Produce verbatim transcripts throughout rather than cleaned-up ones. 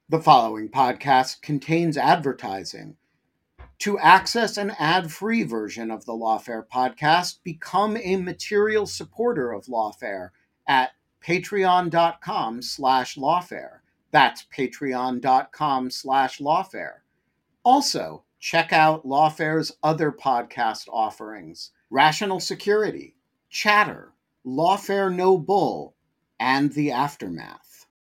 The following podcast contains advertising. To access an ad-free version of the Lawfare podcast, become a material supporter of Lawfare at patreon.com slash lawfare. That's patreon.com slash lawfare. Also, check out Lawfare's other podcast offerings: Rational Security, Chatter, Lawfare No Bull, and The Aftermath.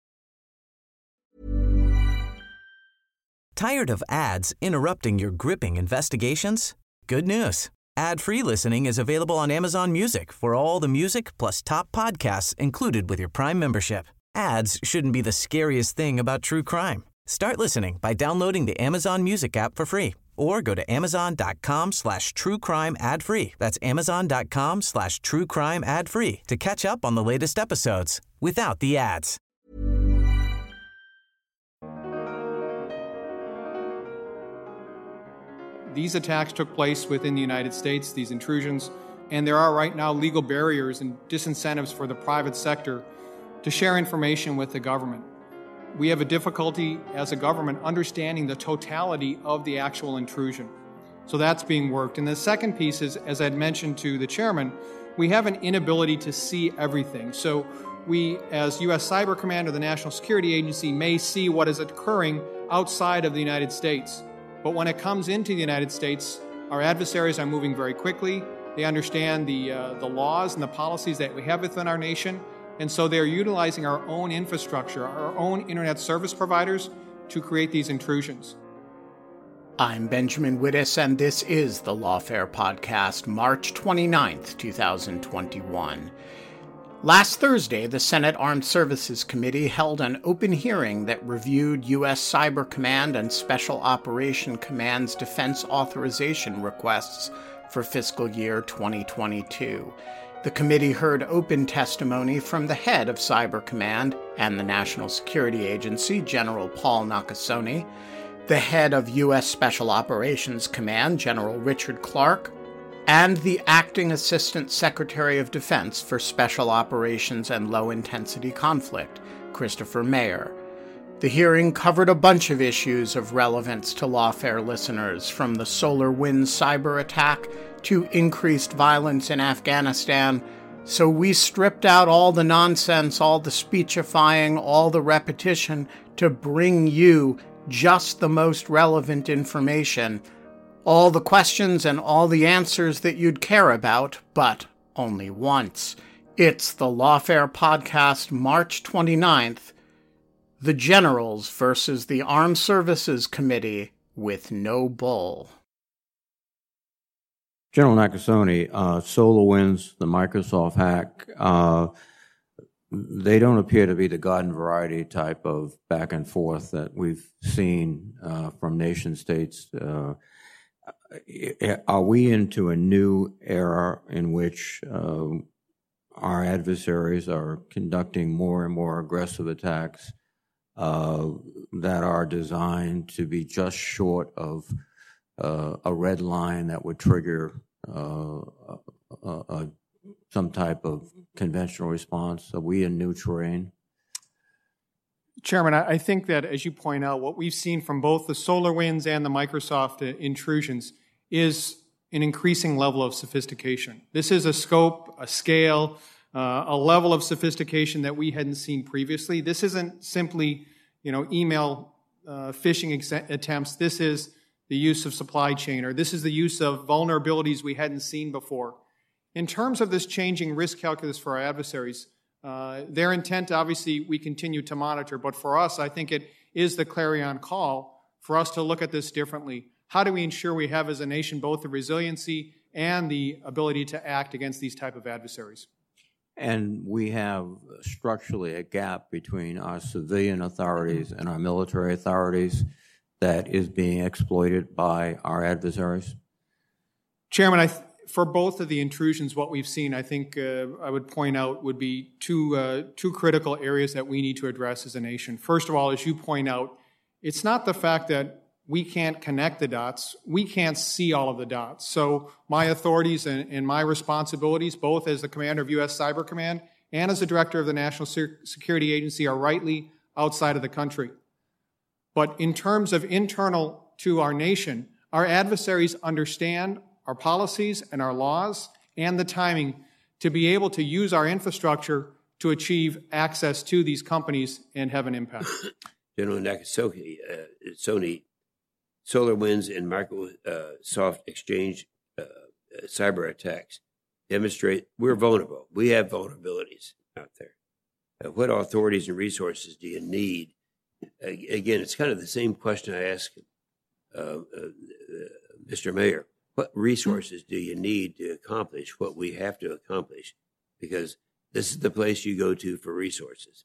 Tired of ads interrupting your gripping investigations? Good news. Ad-free listening is available on Amazon Music for all the music plus top podcasts included with your Prime membership. Ads shouldn't be the scariest thing about true crime. Start listening by downloading the Amazon Music app for free or go to amazon.com slash true crime ad free. That's amazon.com slash true crime ad free to catch up on the latest episodes without the ads. These attacks took place within the United States, these intrusions, and there are right now legal barriers and disincentives for the private sector to share information with the government. We have a difficulty as a government understanding the totality of the actual intrusion. So that's being worked. And the second piece is, as I'd mentioned to the chairman, we have an inability to see everything. So we, as U S Cyber Command or the National Security Agency, may see what is occurring outside of the United States. But when it comes into the United States, our adversaries are moving very quickly. They understand the uh, the laws and the policies that we have within our nation. And so they're utilizing our own infrastructure, our own internet service providers to create these intrusions. I'm Benjamin Wittes, and this is the Lawfare Podcast, March twenty-ninth, twenty twenty-one. Last Thursday, the Senate Armed Services Committee held an open hearing that reviewed U S Cyber Command and Special Operation Command's defense authorization requests for fiscal year twenty twenty-two. The committee heard open testimony from the head of Cyber Command and the National Security Agency, General Paul Nakasone, the head of U S Special Operations Command, General Richard Clark, and the Acting Assistant Secretary of Defense for Special Operations and Low-Intensity Conflict, Christopher Mayer. The hearing covered a bunch of issues of relevance to Lawfare listeners, from the SolarWinds cyber attack to increased violence in Afghanistan. So we stripped out all the nonsense, all the speechifying, all the repetition to bring you just the most relevant information, all the questions and all the answers that you'd care about, but only once. It's the Lawfare Podcast, March twenty-ninth, The Generals versus the Armed Services Committee with no bull. General Nakasone, uh, SolarWinds, the Microsoft hack, uh, they don't appear to be the garden variety type of back and forth that we've seen uh, from nation states. Uh, Are we into a new era in which uh, our adversaries are conducting more and more aggressive attacks uh, that are designed to be just short of uh, a red line that would trigger uh, a, a, some type of conventional response? Are we in new terrain? Chairman, I think that, as you point out, what we've seen from both the SolarWinds and the Microsoft intrusions is an increasing level of sophistication. This is a scope, a scale, uh, a level of sophistication that we hadn't seen previously. This isn't simply, you know, email uh, phishing ex- attempts. This is the use of supply chain, or this is the use of vulnerabilities we hadn't seen before. In terms of this changing risk calculus for our adversaries, Uh, their intent, obviously, we continue to monitor. But for us, I think it is the clarion call for us to look at this differently. How do we ensure we have, as a nation, both the resiliency and the ability to act against these type of adversaries? And we have structurally a gap between our civilian authorities and our military authorities that is being exploited by our adversaries? Chairman, I th- for both of the intrusions, what we've seen, I think uh, I would point out would be two uh, two critical areas that we need to address as a nation. First of all, as you point out, it's not the fact that we can't connect the dots. We can't see all of the dots. So my authorities and, and my responsibilities, both as the commander of U S Cyber Command and as the director of the National Security Agency, are rightly outside of the country. But in terms of internal to our nation, our adversaries understand our policies and our laws and the timing to be able to use our infrastructure to achieve access to these companies and have an impact. General Nakasone, uh, Sony, SolarWinds and Microsoft Exchange uh, uh, cyber attacks demonstrate we're vulnerable. We have vulnerabilities out there. Uh, what authorities and resources do you need? Uh, again, it's kind of the same question I asked uh, uh, uh, Mister Mayor. What resources do you need to accomplish what we have to accomplish? Because this is the place you go to for resources.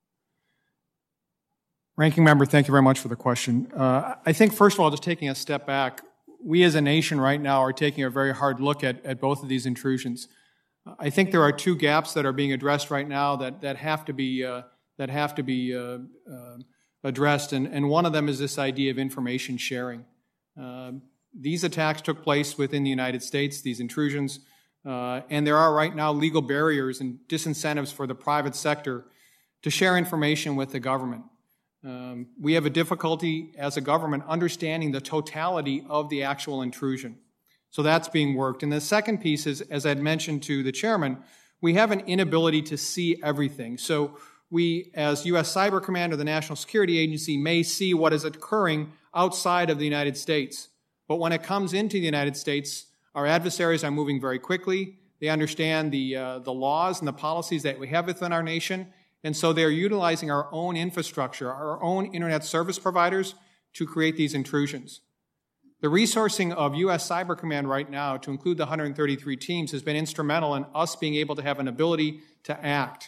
Ranking Member, thank you very much for the question. Uh, I think, first of all, just taking a step back, we as a nation right now are taking a very hard look at, at both of these intrusions. I think there are two gaps that are being addressed right now that, that have to be, uh, that have to be uh, uh, addressed, and, and one of them is this idea of information sharing. Uh, these attacks took place within the United States, these intrusions, uh, and there are right now legal barriers and disincentives for the private sector to share information with the government. Um, we have a difficulty as a government understanding the totality of the actual intrusion. So that's being worked. And the second piece is, as I'd mentioned to the chairman, we have an inability to see everything. So we, as U S Cyber Command or the National Security Agency, may see what is occurring outside of the United States. But when it comes into the United States, our adversaries are moving very quickly. They understand the, uh, the laws and the policies that we have within our nation. And so they're utilizing our own infrastructure, our own internet service providers to create these intrusions. The resourcing of U S Cyber Command right now, to include the one hundred thirty-three teams, has been instrumental in us being able to have an ability to act.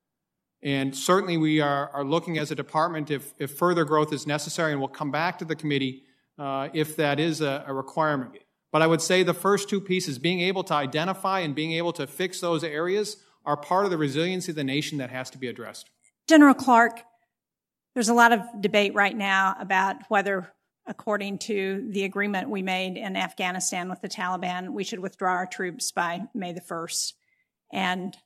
And certainly we are, are looking as a department if, if further growth is necessary, and we'll come back to the committee uh, if that is a, a requirement. But I would say the first two pieces, being able to identify and being able to fix those areas, are part of the resiliency of the nation that has to be addressed. General Clark, there's a lot of debate right now about whether, according to the agreement we made in Afghanistan with the Taliban, we should withdraw our troops by May the first. And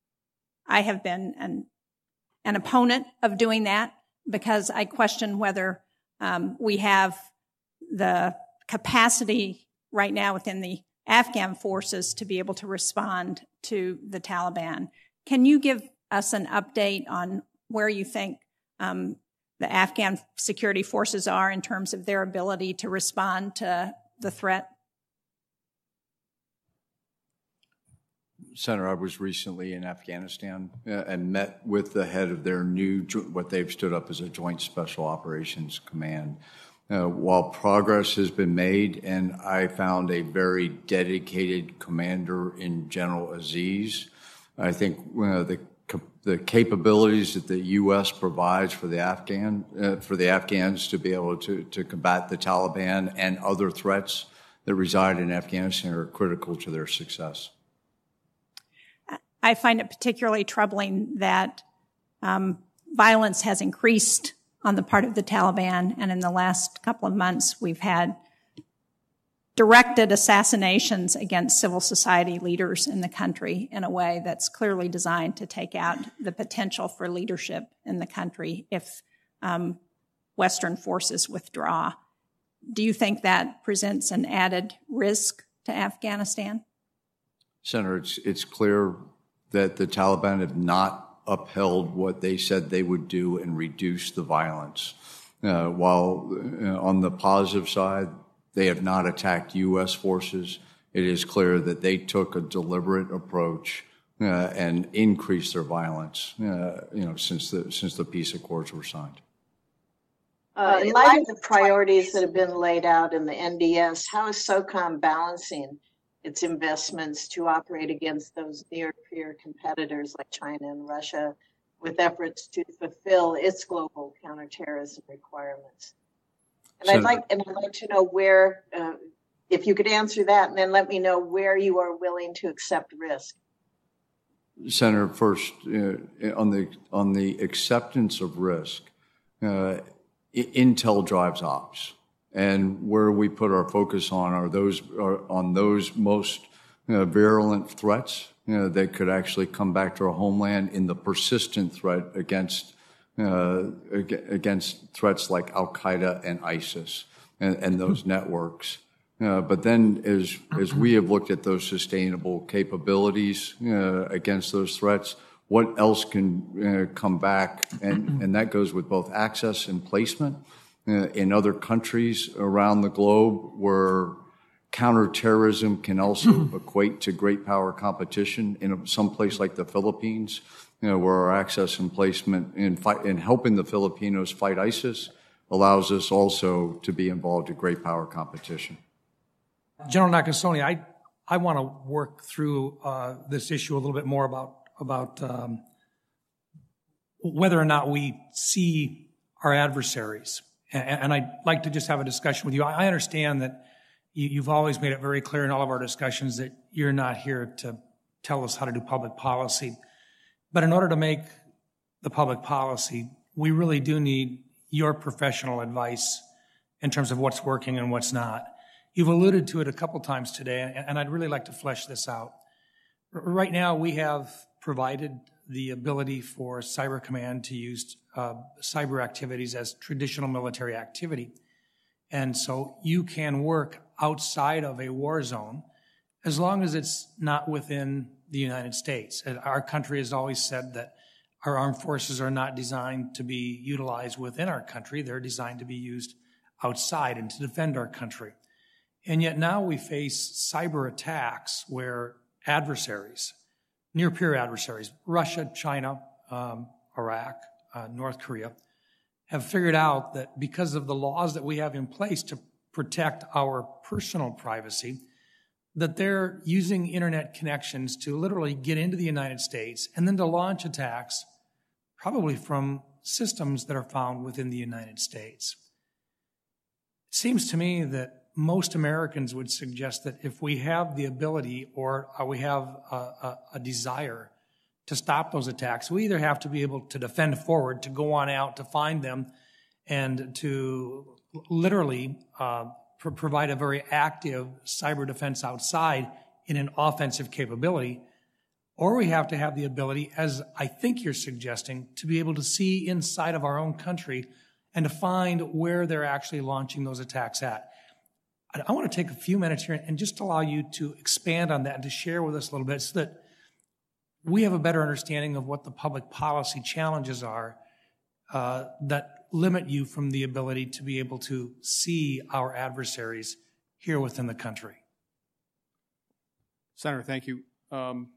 I have been an, an opponent of doing that because I question whether um, we have the capacity right now within the Afghan forces to be able to respond to the Taliban. Can you give us an update on where you think um, the Afghan security forces are in terms of their ability to respond to the threat? Senator, I was recently in Afghanistan uh, and met with the head of their new, what they've stood up as a Joint Special Operations Command. Uh, while progress has been made, and I found a very dedicated commander in General Aziz, I think uh, the the capabilities that the U S provides for the Afghan uh, for the Afghans to be able to to combat the Taliban and other threats that reside in Afghanistan are critical to their success. I find it particularly troubling that um, violence has increased on the part of the Taliban, and in the last couple of months, we've had directed assassinations against civil society leaders in the country in a way that's clearly designed to take out the potential for leadership in the country if um, Western forces withdraw. Do you think that presents an added risk to Afghanistan? Senator, it's, it's clear that the Taliban have not upheld what they said they would do and reduce the violence. Uh, while uh, on the positive side, they have not attacked U S forces, it is clear that they took a deliberate approach uh, and increased their violence, uh, you know, since the since the peace accords were signed. Uh, in light of the priorities that have been laid out in the N D S, how is SOCOM balancing its investments to operate against those near-peer competitors like China and Russia with efforts to fulfill its global counterterrorism requirements? And Senator, I'd like, and I'd like to know where, uh, if you could answer that, and then let me know where you are willing to accept risk. Senator, first uh, on the on the acceptance of risk, uh, Intel drives ops. And where we put our focus on are those are on those most you know, virulent threats you know, that could actually come back to our homeland in the persistent threat against uh, against threats like Al-Qaeda and ISIS and, and those networks. Uh, but then as, as we have looked at those sustainable capabilities uh, against those threats, what else can uh, come back? And, and that goes with both access and placement. Uh, in other countries around the globe where counterterrorism can also equate to great power competition, in some place like the Philippines, you know, where our access and placement in, fight, in helping the Filipinos fight ISIS allows us also to be involved in great power competition. General Nakasone, I, I want to work through uh, this issue a little bit more about, about um, whether or not we see our adversaries. And, and I'd like to just have a discussion with you. I, I understand that you, you've always made it very clear in all of our discussions that you're not here to tell us how to do public policy. But in order to make the public policy, we really do need your professional advice in terms of what's working and what's not. You've alluded to it a couple times today, and I'd really like to flesh this out. Right now, we have provided the ability for Cyber Command to use uh, cyber activities as traditional military activity. And so you can work outside of a war zone as long as it's not within the United States. Our country has always said that our armed forces are not designed to be utilized within our country. They're designed to be used outside and to defend our country. And yet now we face cyber attacks where adversaries, near-peer adversaries, Russia, China, um, Iraq, uh, North Korea, have figured out that because of the laws that we have in place to protect our personal privacy, that they're using internet connections to literally get into the United States and then to launch attacks, probably from systems that are found within the United States. It seems to me that most Americans would suggest that if we have the ability or we have a, a, a desire to stop those attacks, we either have to be able to defend forward, to go on out, to find them, and to literally uh, pr- provide a very active cyber defense outside in an offensive capability, or we have to have the ability, as I think you're suggesting, to be able to see inside of our own country and to find where they're actually launching those attacks at. I want to take a few minutes here and just allow you to expand on that and to share with us a little bit so that we have a better understanding of what the public policy challenges are uh, that limit you from the ability to be able to see our adversaries here within the country. Senator, thank you. Um,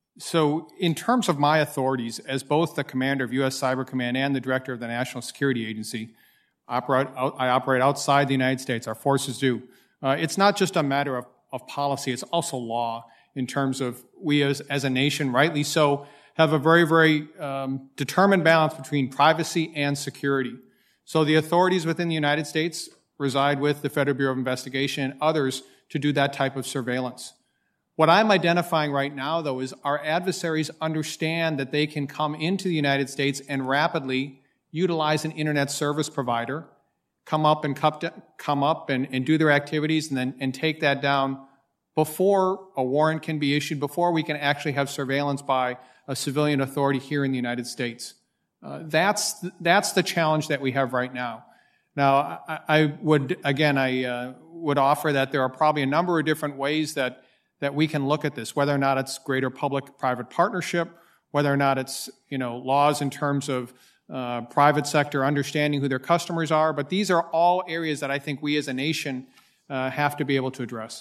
so in terms of my authorities, as both the commander of U S Cyber Command and the director of the National Security Agency, operate, I operate outside the United States. Our forces do. Uh, it's not just a matter of, of policy, it's also law in terms of we as, as a nation, rightly so, have a very, very um, determined balance between privacy and security. So the authorities within the United States reside with the Federal Bureau of Investigation and others to do that type of surveillance. What I'm identifying right now, though, is our adversaries understand that they can come into the United States and rapidly utilize an internet service provider, come up and come up and, and do their activities and then and take that down before a warrant can be issued, before we can actually have surveillance by a civilian authority here in the United States. Uh, that's, th- that's the challenge that we have right now. Now, I, I would, again, I uh, would offer that there are probably a number of different ways that, that we can look at this, whether or not it's greater public-private partnership, whether or not it's, you know, laws in terms of Uh, private sector understanding who their customers are, but these are all areas that I think we as a nation uh, have to be able to address.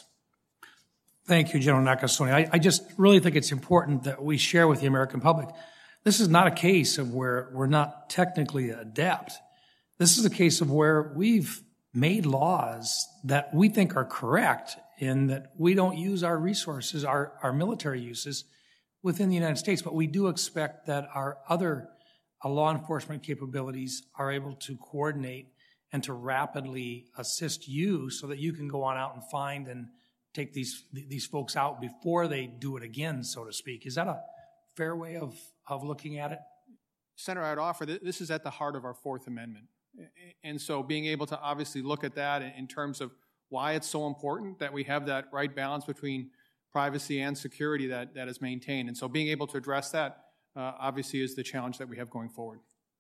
Thank you, General Nakasone. I, I just really think it's important that we share with the American public. This is not a case of where we're not technically adept. This is a case of where we've made laws that we think are correct in that we don't use our resources, our, our military uses within the United States, but we do expect that our other uh, law enforcement capabilities are able to coordinate and to rapidly assist you so that you can go on out and find and take these these folks out before they do it again, so to speak. Is that a fair way of, of looking at it? Senator, I'd offer that this is at the heart of our Fourth Amendment. And so being able to obviously look at that in terms of why it's so important that we have that right balance between privacy and security that, that is maintained. And so being able to address that uh, obviously is the challenge that we have going forward.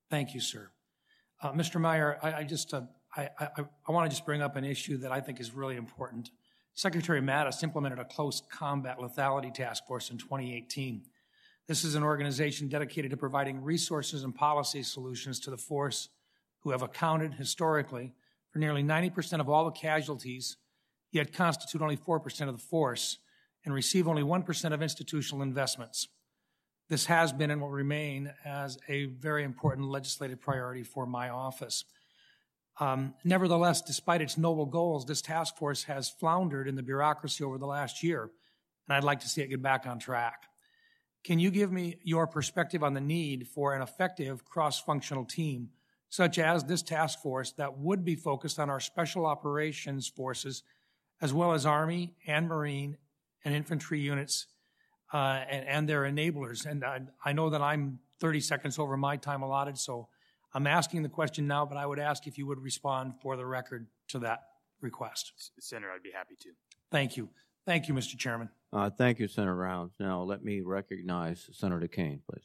Thank you, sir. Uh, Mister Meyer, I, I just uh, I, I, I want to just bring up an issue that I think is really important. Secretary Mattis implemented a close combat lethality task force in twenty eighteen. This is an organization dedicated to providing resources and policy solutions to the force, who have accounted historically for nearly ninety percent of all the casualties, yet constitute only four percent of the force and receive only one percent of institutional investments. This has been and will remain as a very important legislative priority for my office. Um, nevertheless, despite its noble goals, this task force has floundered in the bureaucracy over the last year, and I'd like to see it get back on track. Can you give me your perspective on the need for an effective cross-functional team, such as this task force, that would be focused on our special operations forces, as well as Army and Marine and infantry units uh, and, and their enablers? And I, I know that I'm thirty seconds over my time allotted, so I'm asking the question now, but I would ask if you would respond for the record to that request. Senator, I'd be happy to. Thank you. Thank you, Mister Chairman. Uh, thank you, Senator Rounds. Now let me recognize Senator Kane, please.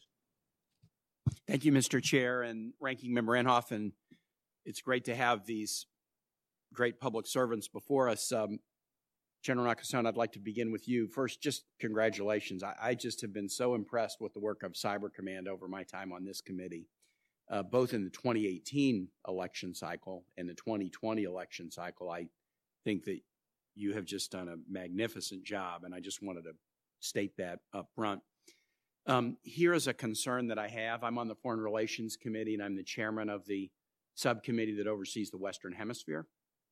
Thank you, Mister Chair and Ranking Member Inhofe. And it's great to have these great public servants before us. Um, General Nakasone, I'd like to begin with you. First, just congratulations. I, I just have been so impressed with the work of Cyber Command over my time on this committee, uh, both in the twenty eighteen election cycle and the twenty twenty election cycle. I think that you have just done a magnificent job, and I just wanted to state that up front. Um, here is a concern that I have. I'm on the Foreign Relations Committee, and I'm the chairman of the subcommittee that oversees the Western Hemisphere.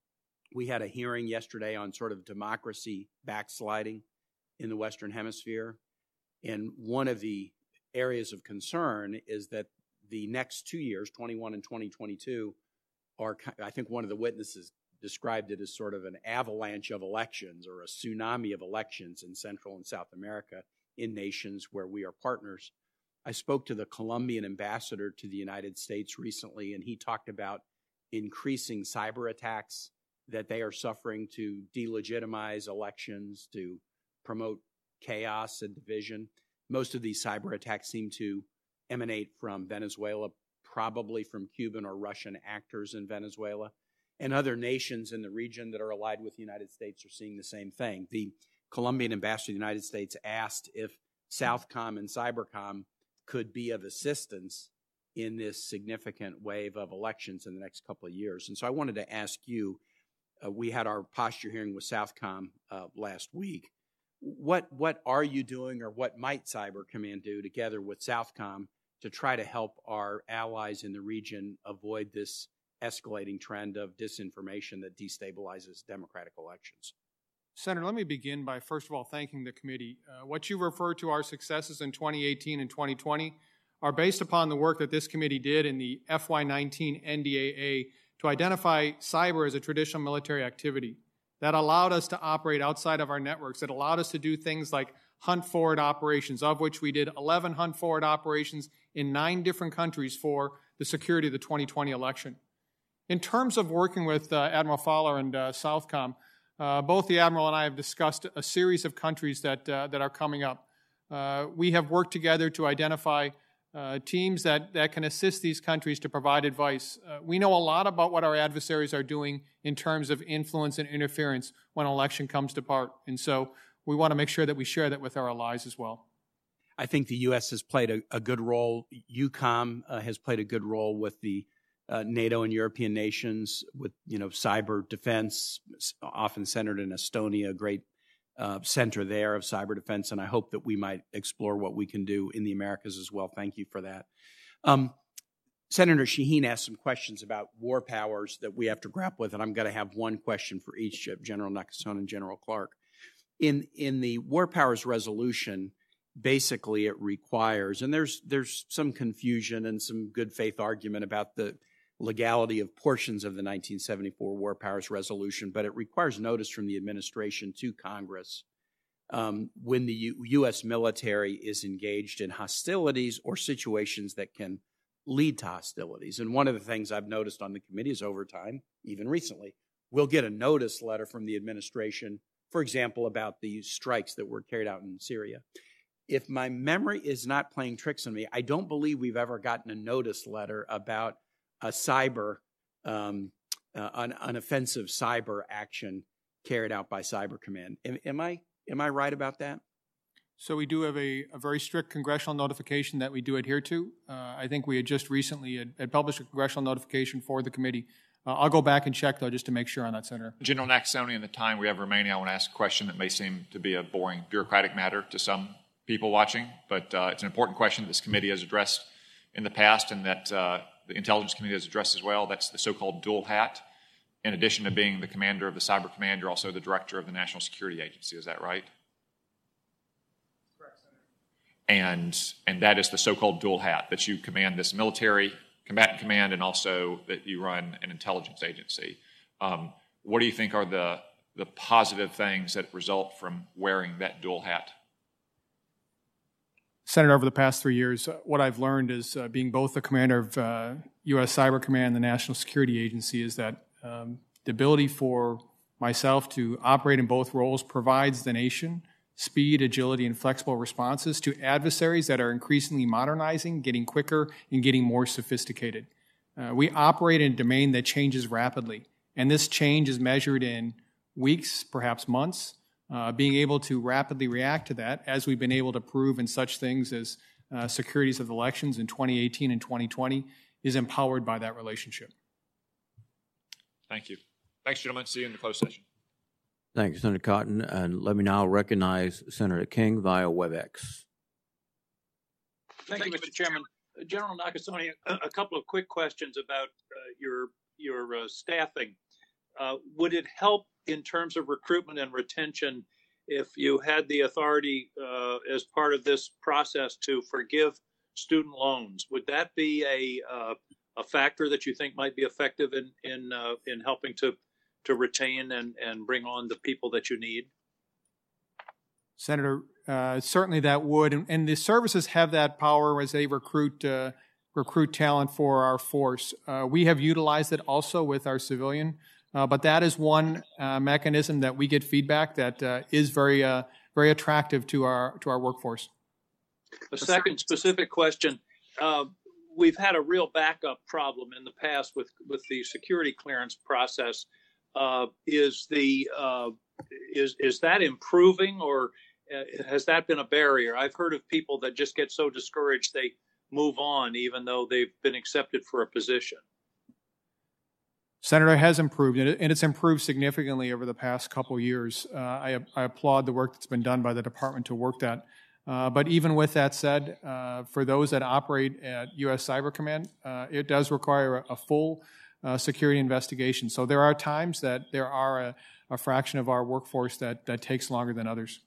We had a hearing yesterday on sort of democracy backsliding in the Western Hemisphere, and one of the areas of concern is that the next two years, twenty-one and twenty twenty-two, are, I think one of the witnesses described it as sort of an avalanche of elections or a tsunami of elections in Central and South America in nations where we are partners. I spoke to the Colombian ambassador to the United States recently, and he talked about increasing cyber attacks that they are suffering to delegitimize elections, to promote chaos and division. Most of these cyber attacks seem to emanate from Venezuela, probably from Cuban or Russian actors in Venezuela. And other nations in the region that are allied with the United States are seeing the same thing. The Colombian ambassador to the United States asked if Southcom and Cybercom could be of assistance in this significant wave of elections in the next couple of years. And so I wanted to ask you, uh, we had our posture hearing with Southcom uh, last week. What, what are you doing, or what might Cyber Command do together with Southcom to try to help our allies in the region avoid this escalating trend of disinformation that destabilizes democratic elections? Senator, let me begin by, first of all, thanking the committee. Uh, what you refer to our successes in twenty eighteen and twenty twenty are based upon the work that this committee did in the F Y nineteen N D A A to identify cyber as a traditional military activity that allowed us to operate outside of our networks, that allowed us to do things like hunt forward operations, of which we did eleven hunt forward operations in nine different countries for the security of the twenty twenty election. In terms of working with uh, Admiral Fowler and uh, Southcom, uh, both the Admiral and I have discussed a series of countries that, uh, that are coming up. Uh, we have worked together to identify uh, teams that, that can assist these countries to provide advice. Uh, we know a lot about what our adversaries are doing in terms of influence and interference when an election comes to part. And so we want to make sure that we share that with our allies as well. I think the U S has played a, a good role. EUCOM uh, has played a good role with the Uh, NATO and European nations with, you know, cyber defense, often centered in Estonia, a great uh, center there of cyber defense. And I hope that we might explore what we can do in the Americas as well. Thank you for that. Um, Senator Shaheen asked some questions about war powers that we have to grapple with, and I'm going to have one question for each of General Nakasone and General Clark. In in the war powers resolution, basically it requires, and there's there's some confusion and some good faith argument about the legality of portions of the nineteen seventy-four War Powers Resolution, but it requires notice from the administration to Congress um, when the U- U.S. military is engaged in hostilities or situations that can lead to hostilities. And one of the things I've noticed on the committee is over time, even recently, we'll get a notice letter from the administration, for example, about the strikes that were carried out in Syria. if my memory is not playing tricks on me, I don't believe we've ever gotten a notice letter about a cyber, um, uh, an, an offensive cyber action carried out by Cyber Command. Am, am I am I right about that? So we do have a, a very strict congressional notification that we do adhere to. Uh, I think we had just recently had, had published a congressional notification for the committee. Uh, I'll go back and check, though, just to make sure on that, Senator. General Nakasone, in the time we have remaining, I want to ask a question that may seem to be a boring bureaucratic matter to some people watching, but uh, it's an important question that this committee has addressed in the past and that uh, the Intelligence Committee has addressed as well. That's the so-called dual hat. In addition to being the commander of the Cyber Command, you're also the director of the National Security Agency. Is that right? And, and that is the so-called dual hat, that you command this military combatant command and also that you run an intelligence agency. Um, what do you think are the, the positive things that result from wearing that dual hat? Senator, over the past three years, uh, what I've learned is uh, being both the commander of uh, U S Cyber Command and the National Security Agency is that um, the ability for myself to operate in both roles provides the nation speed, agility, and flexible responses to adversaries that are increasingly modernizing, getting quicker, and getting more sophisticated. Uh, we operate in a domain that changes rapidly, and this change is measured in weeks, perhaps months. Uh, being able to rapidly react to that, as we've been able to prove in such things as uh, securities of elections in twenty eighteen and twenty twenty, is empowered by that relationship. Thank you. Thanks, gentlemen. See you in the closed session. Thank you, Senator Cotton. And let me now recognize Senator King via WebEx. Thank you, Mister Chairman. Uh, General Nakasone, a, a couple of quick questions about uh, your your uh, staffing. Uh, would it help in terms of recruitment and retention if you had the authority uh, as part of this process to forgive student loans? Would that be a uh, a factor that you think might be effective in in uh, in helping to to retain and, and bring on the people that you need? Senator, uh, certainly that would, and, and the services have that power as they recruit uh, recruit talent for our force. Uh, we have utilized it also with our civilian, uh, but that is one uh, mechanism that we get feedback that uh, is very uh, very attractive to our to our workforce. A second specific question. Uh, we've had a real backup problem in the past with, with the security clearance process. Uh, is the uh, is is that improving, or uh, has that been a barrier? I've heard of people that just get so discouraged they move on, even though they've been accepted for a position. Senator, it has improved, and it's improved significantly over the past couple of years. Uh, I, I applaud the work that's been done by the department to work that. Uh, but even with that said, uh, for those that operate at U S Cyber Command, uh, it does require a, a full Uh, security investigation. So there are times that there are a, a fraction of our workforce that, that takes longer than others.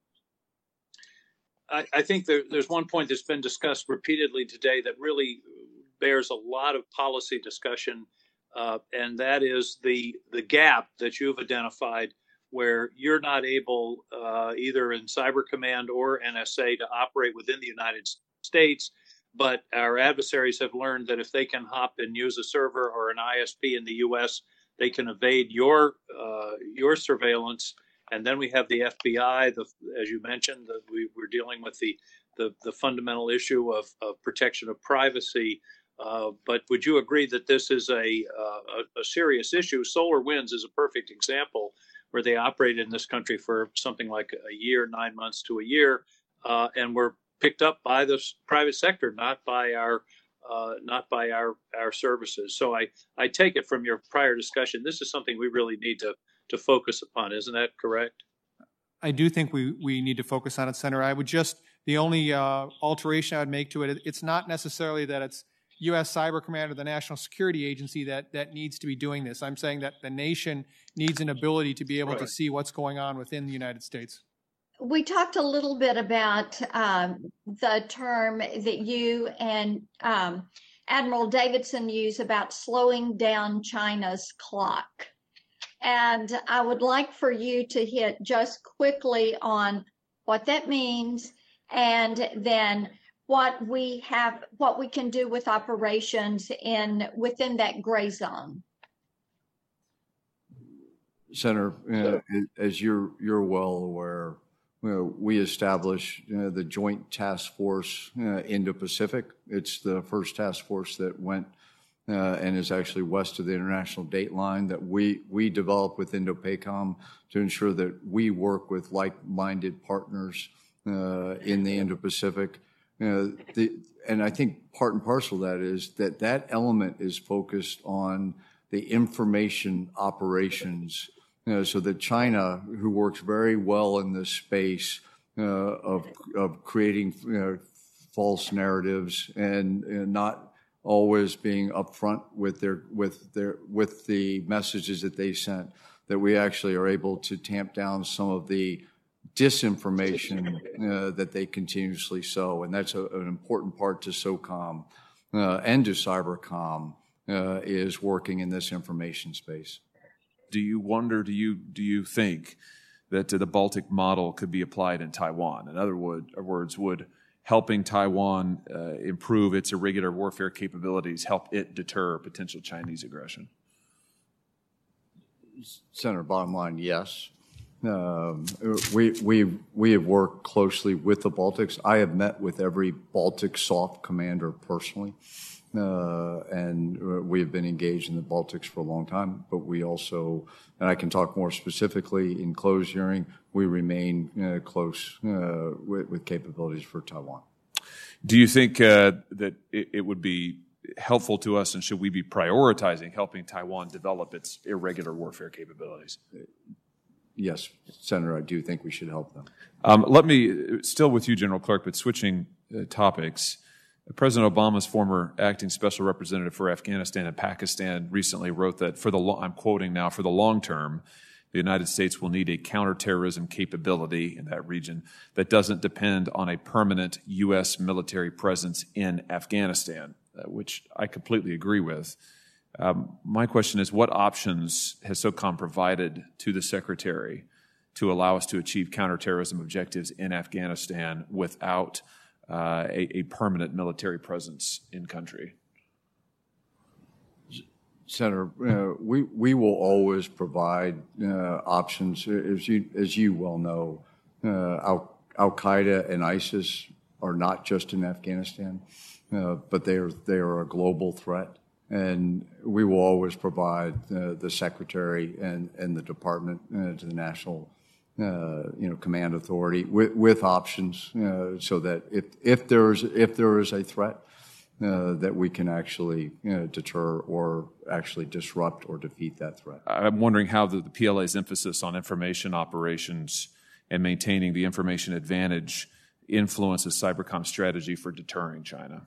I, I think there, there's one point that's been discussed repeatedly today that really bears a lot of policy discussion, uh, and that is the the gap that you've identified where you're not able, uh, either in Cyber Command or N S A, to operate within the United States. But our adversaries have learned that if they can hop and use a server or an I S P in the U S, they can evade your uh, your surveillance. And then we have the F B I, the, as you mentioned, the, we, we're dealing with the the, the fundamental issue of, of protection of privacy. Uh, but would you agree that this is a, uh, a a serious issue? SolarWinds is a perfect example where they operated in this country for something like a year, nine months to a year, uh, and were picked up by the private sector, not by our uh, not by our our services. So I, I take it from your prior discussion, this is something we really need to to focus upon. Isn't that correct? I do think we, we need to focus on it, Senator. I would just, the only uh, alteration I would make to it, it's not necessarily that it's U S Cyber Command or the National Security Agency that, that needs to be doing this. I'm saying that the nation needs an ability to be able right. to see what's going on within the United States. We talked a little bit about um, the term that you and um, Admiral Davidson use about slowing down China's clock. And I would like for you to hit just quickly on what that means and then what we have, what we can do with operations in within that gray zone. Senator, uh, as you're you're well aware, we established uh, the Joint Task Force uh, Indo-Pacific. It's the first task force that went uh, and is actually west of the international date line that we, we developed with Indo-PACOM to ensure that we work with like-minded partners uh, in the Indo-Pacific. Uh, the, and I think part and parcel of that is that that element is focused on the information operations. You know, so that China, who works very well in this space uh, of of creating you know, false narratives and, and not always being upfront with their with their with the messages that they sent, that we actually are able to tamp down some of the disinformation uh, that they continuously sow, and that's a, an important part to SOCOM uh, and to Cybercom uh, is working in this information space. Do you wonder, do you do you think that uh, the Baltic model could be applied in Taiwan? In other would, words, would helping Taiwan uh, improve its irregular warfare capabilities help it deter potential Chinese aggression? Senator, bottom line, yes. Um, we, we, we have worked closely with the Baltics. I have met with every Baltic SOF commander personally. Uh, and we have been engaged in the Baltics for a long time, but we also, and I can talk more specifically in closed hearing, we remain uh, close uh, with, with capabilities for Taiwan. Do you think uh, that it, it would be helpful to us, and should we be prioritizing helping Taiwan develop its irregular warfare capabilities? Yes, Senator, I do think we should help them. Um, let me, still with you, General Clark, but switching uh, topics. President Obama's former acting special representative for Afghanistan and Pakistan recently wrote that for the lo- I'm quoting now, for the long term, the United States will need a counterterrorism capability in that region that doesn't depend on a permanent U S military presence in Afghanistan, uh, which I completely agree with. Um, my question is, what options has SOCOM provided to the Secretary to allow us to achieve counterterrorism objectives in Afghanistan without Uh, a, a permanent military presence in country? Senator, uh, we we will always provide uh, options. As you as you well know, uh, Al Al Qaeda and ISIS are not just in Afghanistan, uh, but they are they are a global threat, and we will always provide uh, the Secretary and and the Department uh, to the National Uh, you know, command authority with, with options, uh, so that if if there is if there is a threat, uh, that we can actually you know, deter or actually disrupt or defeat that threat. I'm wondering how the, the P L A's emphasis on information operations and maintaining the information advantage influences Cybercom's strategy for deterring China.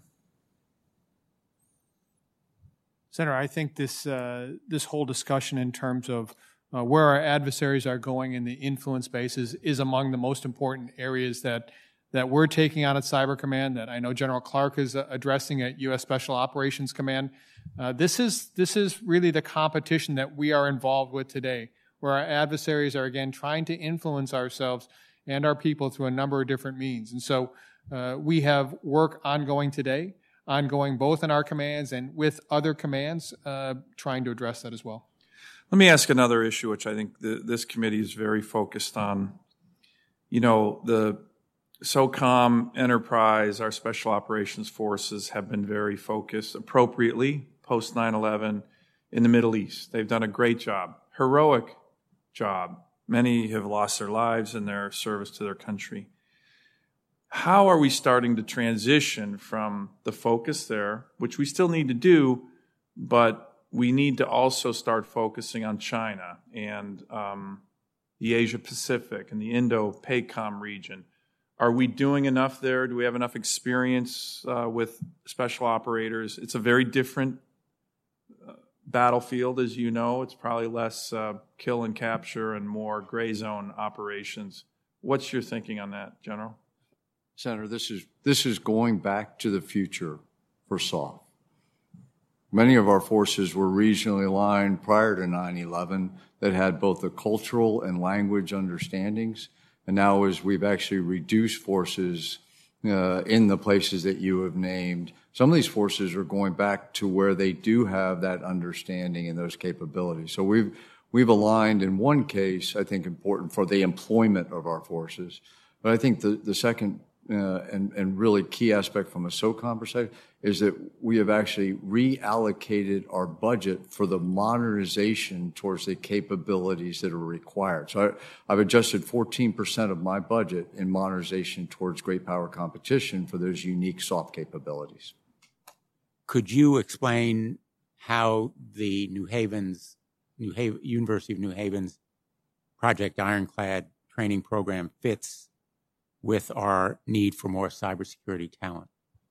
Senator, I think this uh, this whole discussion in terms of Uh, where our adversaries are going in the influence spaces is among the most important areas that that we're taking on at Cyber Command, that I know General Clark is uh, addressing at U S Special Operations Command. Uh, this is this is really the competition that we are involved with today, where our adversaries are, again, trying to influence ourselves and our people through a number of different means. And so uh, we have work ongoing today, ongoing both in our commands and with other commands, uh, trying to address that as well. Let me ask another issue, which I think the, this committee is very focused on. You know, the SOCOM enterprise, our special operations forces have been very focused appropriately post nine eleven in the Middle East. They've done a great job, heroic job. Many have lost their lives in their service to their country. How are we starting to transition from the focus there, which we still need to do, but we need to also start focusing on China and um, the Asia Pacific and the Indo-PACOM region. Are we doing enough there? Do we have enough experience uh, with special operators? It's a very different uh, battlefield, as you know. It's probably less uh, kill and capture and more gray zone operations. What's your thinking on that, General? Senator, this is this is going back to the future for SOF. Many of our forces were regionally aligned prior to nine eleven that had both the cultural and language understandings. And now as we've actually reduced forces uh, in the places that you have named, some of these forces are going back to where they do have that understanding and those capabilities. So we've we've aligned in one case, I think important for the employment of our forces, But I think the, the second uh, and, and really key aspect from a SOCOM perspective is that we have actually reallocated our budget for the modernization towards the capabilities that are required. So I, I've adjusted fourteen percent of my budget in modernization towards great power competition for those unique soft capabilities. Could you explain how the New Haven's, New Haven, University of New Haven's Project Ironclad training program fits with our need for more cybersecurity talent?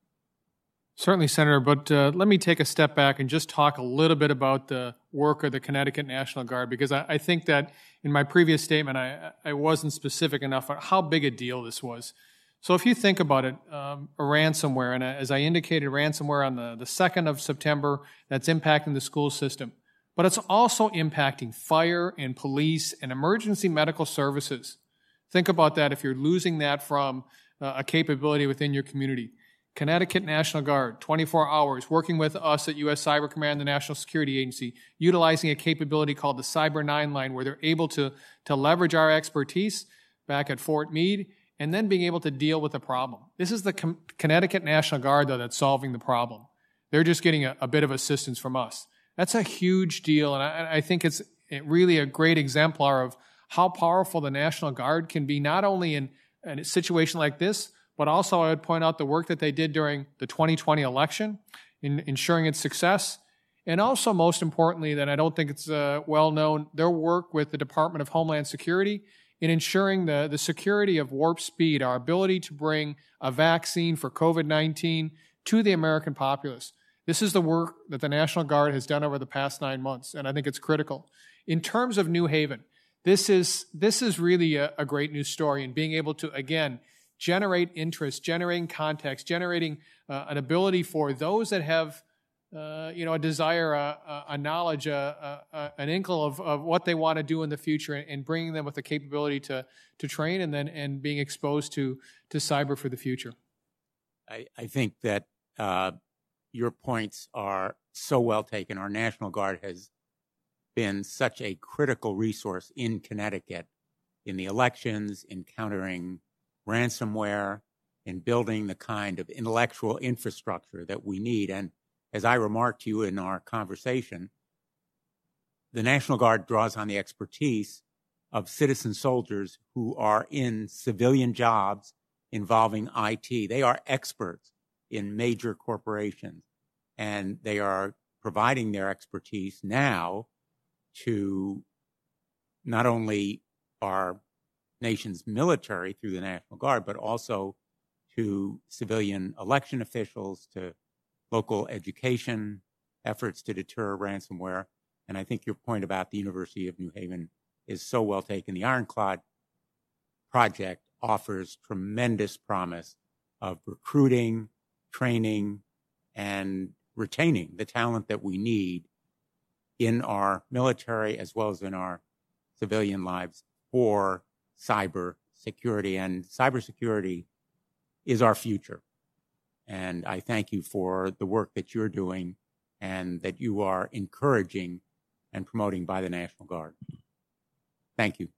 Certainly, Senator, but uh, let me take a step back and just talk a little bit about the work of the Connecticut National Guard, because I, I think that in my previous statement, I, I wasn't specific enough on how big a deal this was. So if you think about it, um, a ransomware, and as I indicated, ransomware on the, the second of September, that's impacting the school system. But it's also impacting fire and police and emergency medical services. Think about that if you're losing that from uh, a capability within your community. Connecticut National Guard, twenty-four hours, working with us at U S Cyber Command, the National Security Agency, utilizing a capability called the Cyber nine line, where they're able to, to leverage our expertise back at Fort Meade and then being able to deal with the problem. This is the Com- Connecticut National Guard, though, that's solving the problem. They're just getting a, a bit of assistance from us. That's a huge deal, and I, I think it's really a great exemplar of how powerful the National Guard can be, not only in, in a situation like this, but also I would point out the work that they did during the twenty twenty election in ensuring its success. And also, most importantly, that I don't think it's uh, well known, their work with the Department of Homeland Security in ensuring the, the security of Warp Speed, our ability to bring a vaccine for COVID nineteen to the American populace. This is the work that the National Guard has done over the past nine months, and I think it's critical. In terms of New Haven, this is this is really a, a great news story, and being able to, again, generate interest, generating context, generating uh, an ability for those that have, uh, you know, a desire, a, a knowledge, a, a, an inkle of, of what they want to do in the future, and, and bringing them with the capability to to train, and then and being exposed to to cyber for the future. I, I think that uh, your points are so well taken. Our National Guard has been such a critical resource in Connecticut in the elections, in countering ransomware, in building the kind of intellectual infrastructure that we need. And as I remarked to you in our conversation, the National Guard draws on the expertise of citizen soldiers who are in civilian jobs involving I T. They are experts in major corporations, and they are providing their expertise now to not only our nation's military through the National Guard, but also to civilian election officials, to local education efforts to deter ransomware. And I think your point about the University of New Haven is so well taken. The Ironclad project offers tremendous promise of recruiting, training, and retaining the talent that we need in our military as well as in our civilian lives for cyber security. And cybersecurity is our future. And I thank you for the work that you're doing and that you are encouraging and promoting by the National Guard. Thank you.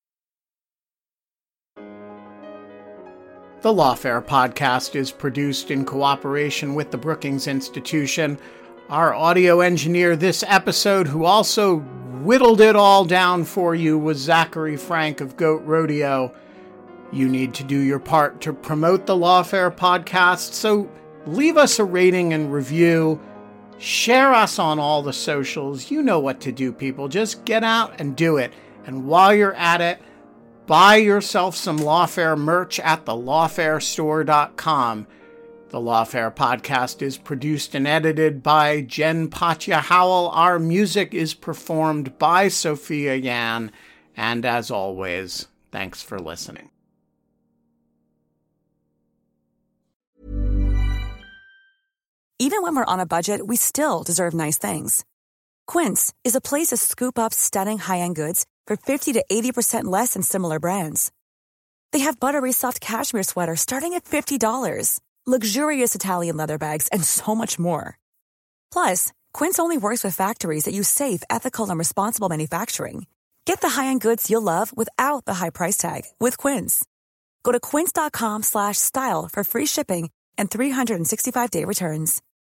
The Lawfare podcast is produced in cooperation with the Brookings Institution. Our audio engineer this episode, who also whittled it all down for you, was Zachary Frank of Goat Rodeo. You need to do your part to promote the Lawfare podcast, so leave us a rating and review. Share us on all the socials. You know what to do, people. Just get out and do it. And while you're at it, buy yourself some Lawfare merch at the lawfare store dot com. The Lawfare podcast is produced and edited by Jen Patja Howell. Our music is performed by Sophia Yan. And as always, thanks for listening. Even when we're on a budget, we still deserve nice things. Quince is a place to scoop up stunning high-end goods for fifty to eighty percent less than similar brands. They have buttery soft cashmere sweaters starting at fifty dollars, luxurious Italian leather bags, and so much more. Plus, Quince only works with factories that use safe, ethical, and responsible manufacturing. Get the high-end goods you'll love without the high price tag with Quince. Go to quince.com slash style for free shipping and three sixty-five day returns.